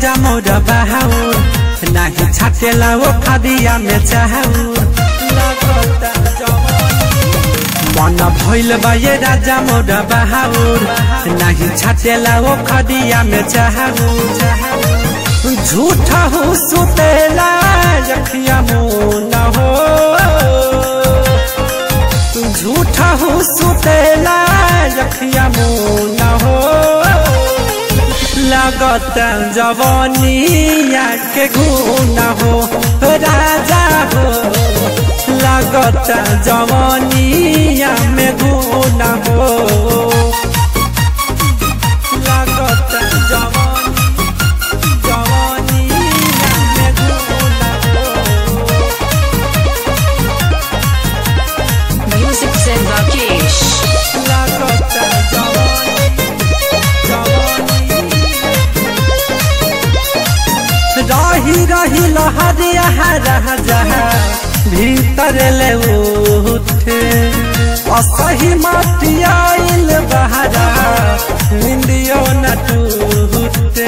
राजा मोर बहाउर नहीं छाटेला वो खदिया में चाहूर मन भइल बा ये राजा मोर बहाउर नहीं छाटेला वो खदिया में चाहूर झूठा हो सुतेला रखिया मुन हो झूठा हो सुतेला रखिया मुन हो लगत जवानिया के गुण हो राजा हो लगत जवानिया में गुण हो लगत जवानिया में गुण हो। Music said Rakesh. लगत रही रही लहरिया राजा भीतर ले उठे असही मटियाइल बहरा निंदियो न टूटे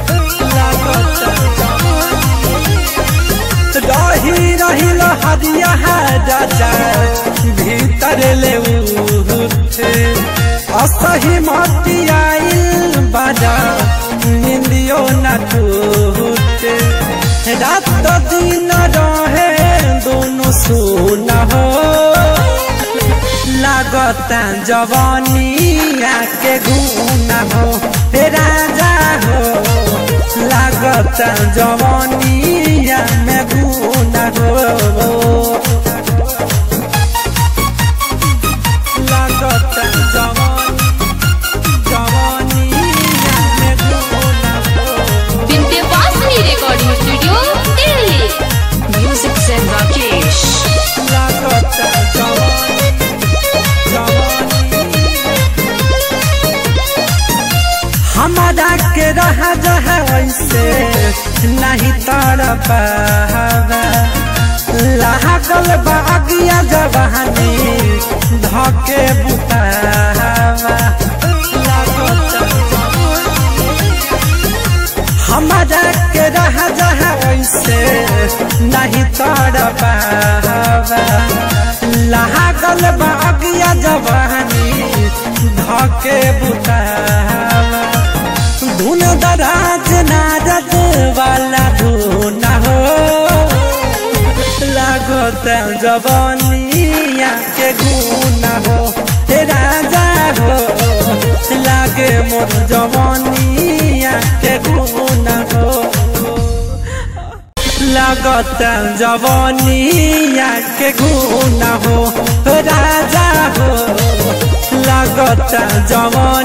रही रही लहरिया राजा भीतर ले उठे असही मटियाइल बहरा निंदियो न टूटे रात दिन रहे दोनों सोना हो लगत जवानिया के गुण हो राजा हो लगत जवानिया में गुण हो लगत Vidyavasini Recording Studio, Delhi. Music said Rakesh. हमारा के रहा ऐसे नहीं तड़प लागल बागिया जवानी धके बुतावा हमारा के रहा ऐसे नहीं तड़प लागल बागिया जवानी धके बुतावा धुन दराज नारद वाला धुन हो लागत जवानिया के गुण हो राजा हो लागे मोर जवानिया के गुण हो लागत जवानिया के गुण हो राजा हो लागत जवानिया